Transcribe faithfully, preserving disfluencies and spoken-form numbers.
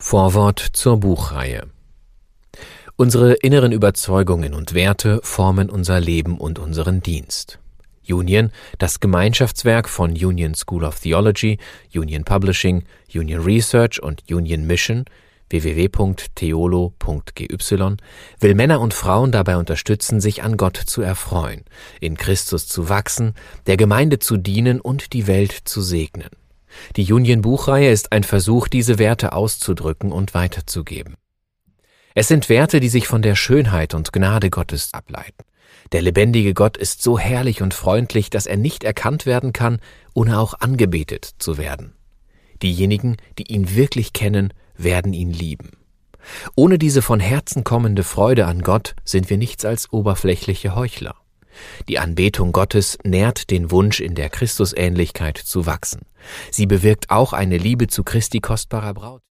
Vorwort zur Buchreihe. Unsere inneren Überzeugungen und Werte formen unser Leben und unseren Dienst. Union, das Gemeinschaftswerk von Union School of Theology, Union Publishing, Union Research und Union Mission, w w w punkt theolo punkt g y, will Männer und Frauen dabei unterstützen, sich an Gott zu erfreuen, in Christus zu wachsen, der Gemeinde zu dienen und die Welt zu segnen. Die Union-Buchreihe ist ein Versuch, diese Werte auszudrücken und weiterzugeben. Es sind Werte, die sich von der Schönheit und Gnade Gottes ableiten. Der lebendige Gott ist so herrlich und freundlich, dass er nicht erkannt werden kann, ohne auch angebetet zu werden. Diejenigen, die ihn wirklich kennen, werden ihn lieben. Ohne diese von Herzen kommende Freude an Gott sind wir nichts als oberflächliche Heuchler. Die Anbetung Gottes nährt den Wunsch, in der Christusähnlichkeit zu wachsen. Sie bewirkt auch eine Liebe zu Christi kostbarer Braut.